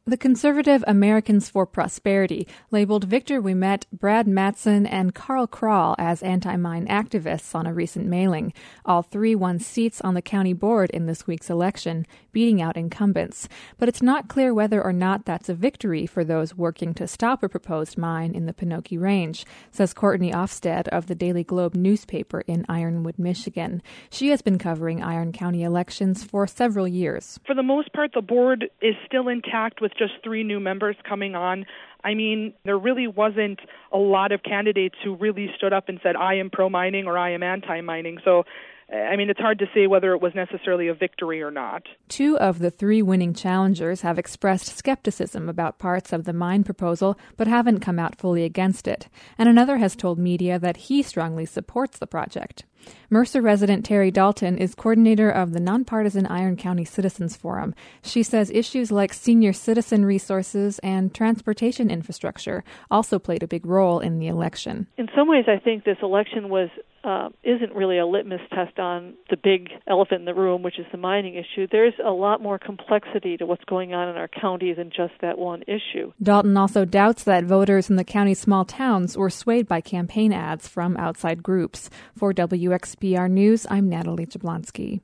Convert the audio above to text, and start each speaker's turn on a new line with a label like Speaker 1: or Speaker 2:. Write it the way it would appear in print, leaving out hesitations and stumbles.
Speaker 1: The conservative Americans for Prosperity labeled Victor Ouimet, Brad Mattson, and Carl Krall as anti-mine activists on a recent mailing. All three won seats on the county board in this week's election, beating out incumbents. But it's not clear whether or not that's a victory for those working to stop a proposed mine in the Pinocchio Range, says Courtney Ofsted of the Daily Globe newspaper in Ironwood, Michigan. She has been covering Iron County elections for several years.
Speaker 2: For the most part, the board is still intact with just 3 new members coming on. I mean, there really wasn't a lot of candidates who really stood up and said, I am pro-mining or I am anti-mining. So, I mean, it's hard to say whether it was necessarily a victory or not.
Speaker 1: 2 of the 3 winning challengers have expressed skepticism about parts of the mine proposal, but haven't come out fully against it. And another has told media that he strongly supports the project. Mercer resident Terry Dalton is coordinator of the nonpartisan Iron County Citizens Forum. She says issues like senior citizen resources and transportation infrastructure also played a big role in the election.
Speaker 3: In some ways, I think this election isn't really a litmus test on the big elephant in the room, which is the mining issue. There's a lot more complexity to what's going on in our county than just that one issue.
Speaker 1: Dalton also doubts that voters in the county's small towns were swayed by campaign ads from outside groups. For WXBR News, I'm Natalie Jablonski.